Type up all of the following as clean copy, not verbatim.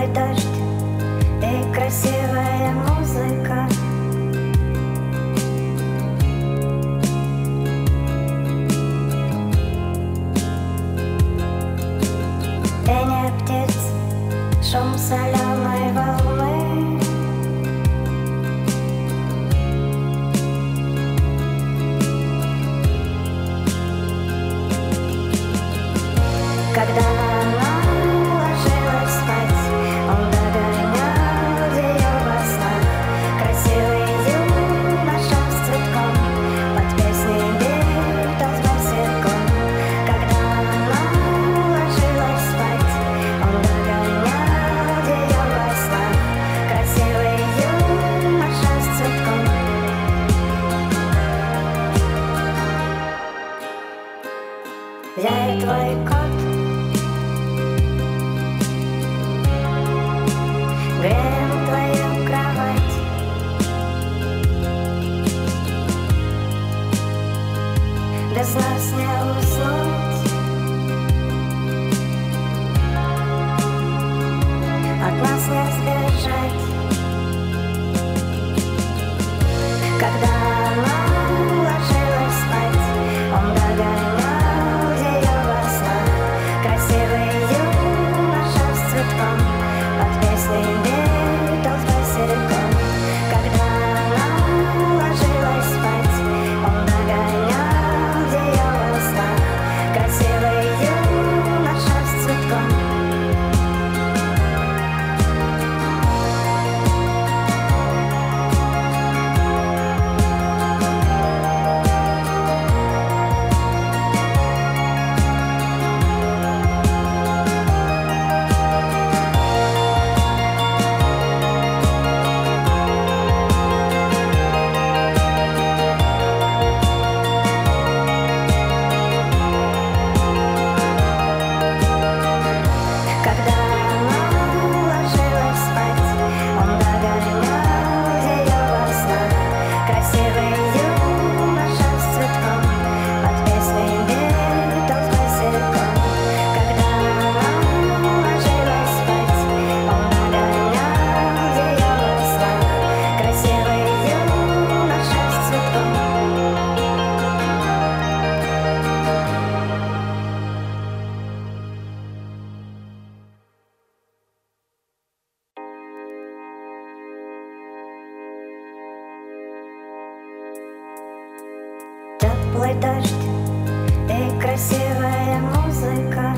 Теплый дождь и красивая музыка. Пение птиц, шум соленой волны. Когда она ложилась спать, он догонял ее во снах. Красивый юноша с цветком под песней Битлз босиком. Когда она ложилась спать, он догонял ее во снах. Красивый юноша с цветком. Я и твой кот греем твою кровать. Без нас не уснуть, от нас не сбежать. Когда она ложилась спать, он догонял ее во снах. Красивый юноша с цветком под песней Битлз босиком. Когда она ложилась спать, он догонял ее во снах. Красивый юноша с цветком. Когда она ложилась спать, он догонял ее во снах. Красивый юноша с цветком под песней Битлз босиком. Когда она ложилась спать, он догонял ее во снах. Красивый юноша с цветком. Теплый дождь и красивая музыка.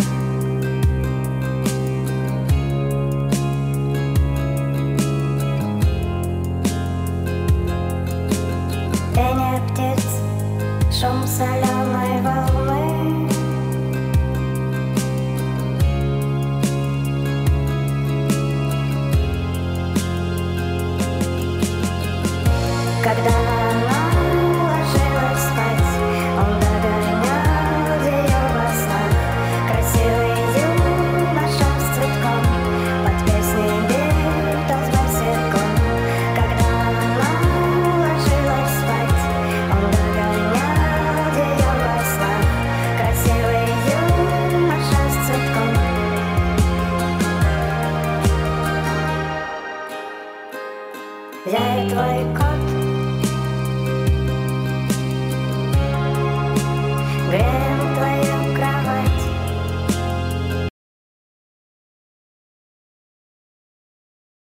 Пение птиц, шум соленой волны. Когда она ложилась спать, он догонял ее во снах. Красивый юноша с цветком под песней Битлз босиком. Когда она ложилась спать, он догонял ее во снах. Красивый юноша с цветком. Я и твой кот греем